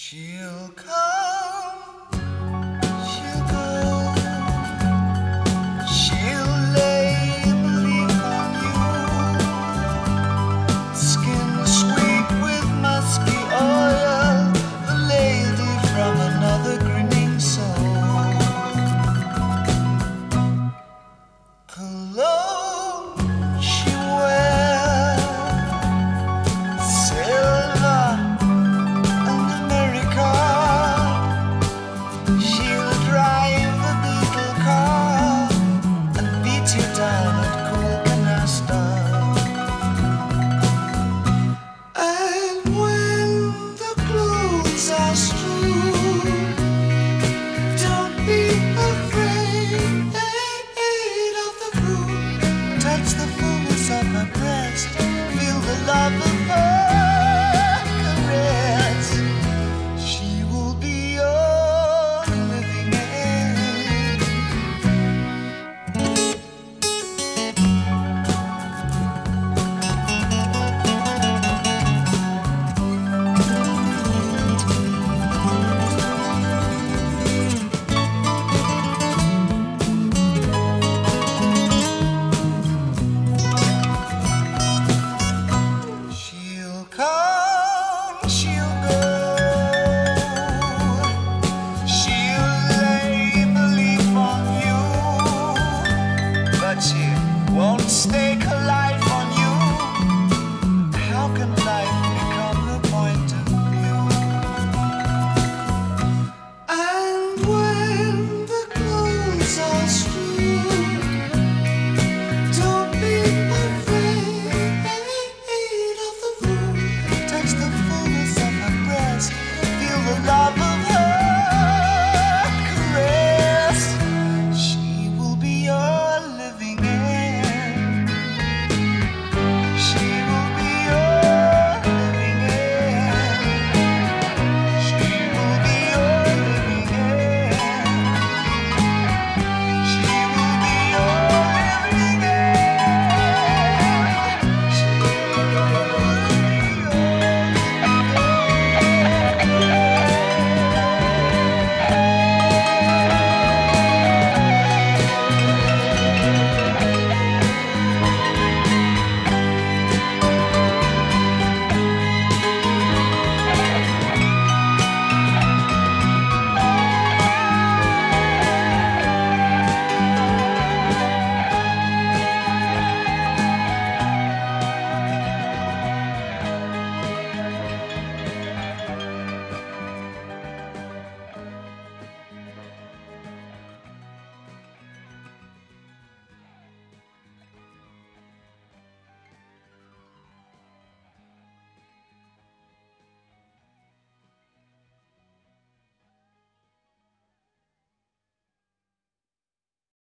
She'll come, she'll go, she'll lay a leaf on you, skin sweet with musky oil, the lady from another grinning soul. Cologne she wears, silver and America. She'll drive a beetle car and beat you down at cool canasta. And when the clothes are strewn, don't be afraid of the food. Touch the fullness of her breast, feel the love of her caress. She will be your living end. She'll come, she'll go, she'll lay a leaf on you, but she won't stake her life on you. How can life